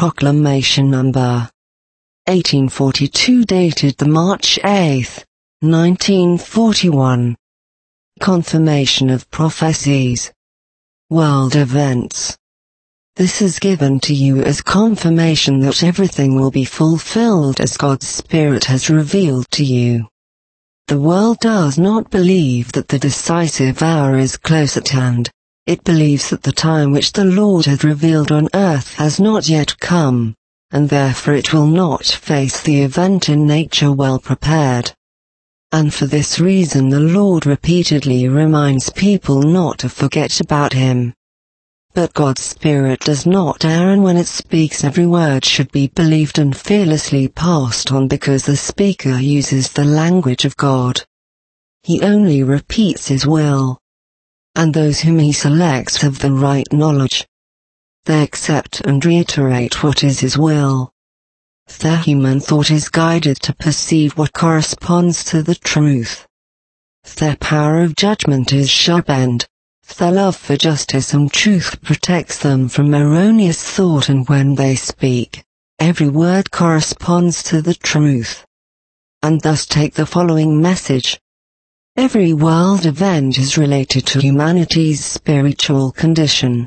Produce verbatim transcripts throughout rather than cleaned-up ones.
Proclamation Number eighteen forty-two, dated the March eighth, nineteen forty-one. Confirmation of prophecies. World events. This is given to you as confirmation that everything will be fulfilled as God's Spirit has revealed to you. The world does not believe that the decisive hour is close at hand. It believes that the time which the Lord hath revealed on earth has not yet come, and therefore it will not face the event in nature well prepared. And for this reason the Lord repeatedly reminds people not to forget about Him. But God's Spirit does not err, and when it speaks every word should be believed and fearlessly passed on because the speaker uses the language of God. He only repeats His will. And those whom He selects have the right knowledge. They accept and reiterate what is His will. Their human thought is guided to perceive what corresponds to the truth. Their power of judgment is sharpened. Their love for justice and truth protects them from erroneous thought, and when they speak, every word corresponds to the truth. And thus take the following message. Every world event is related to humanity's spiritual condition.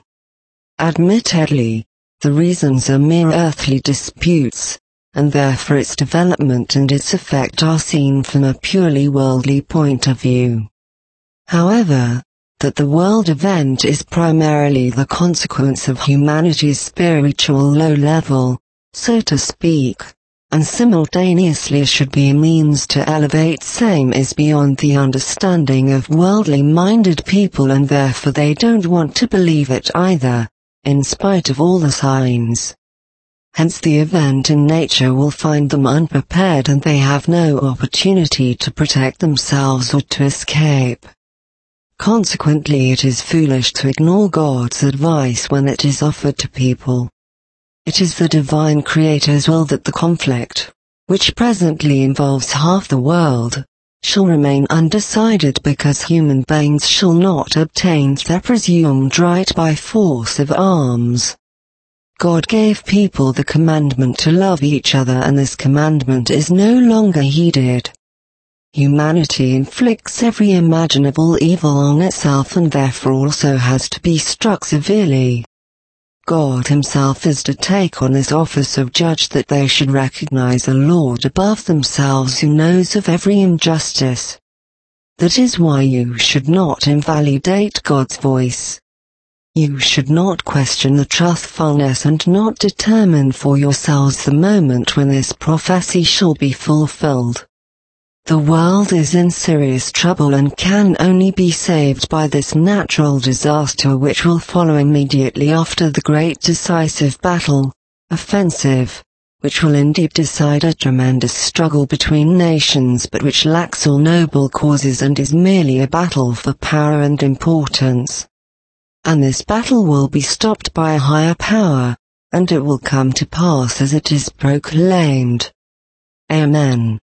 Admittedly, the reasons are mere earthly disputes, and therefore its development and its effect are seen from a purely worldly point of view. However, that the world event is primarily the consequence of humanity's spiritual low level, so to speak, and simultaneously should be a means to elevate same is beyond the understanding of worldly-minded people, and therefore they don't want to believe it either, in spite of all the signs. Hence the event in nature will find them unprepared, and they have no opportunity to protect themselves or to escape. Consequently, it is foolish to ignore God's advice when it is offered to people. It is the divine Creator's will that the conflict, which presently involves half the world, shall remain undecided, because human beings shall not obtain their presumed right by force of arms. God gave people the commandment to love each other, and this commandment is no longer heeded. Humanity inflicts every imaginable evil on itself, and therefore also has to be struck severely. God Himself is to take on this office of judge, that they should recognize a Lord above themselves who knows of every injustice. That is why you should not invalidate God's voice. You should not question the truthfulness, and not determine for yourselves the moment when this prophecy shall be fulfilled. The world is in serious trouble and can only be saved by this natural disaster, which will follow immediately after the great decisive battle, offensive, which will indeed decide a tremendous struggle between nations, but which lacks all noble causes and is merely a battle for power and importance. And this battle will be stopped by a higher power, and it will come to pass as it is proclaimed. Amen.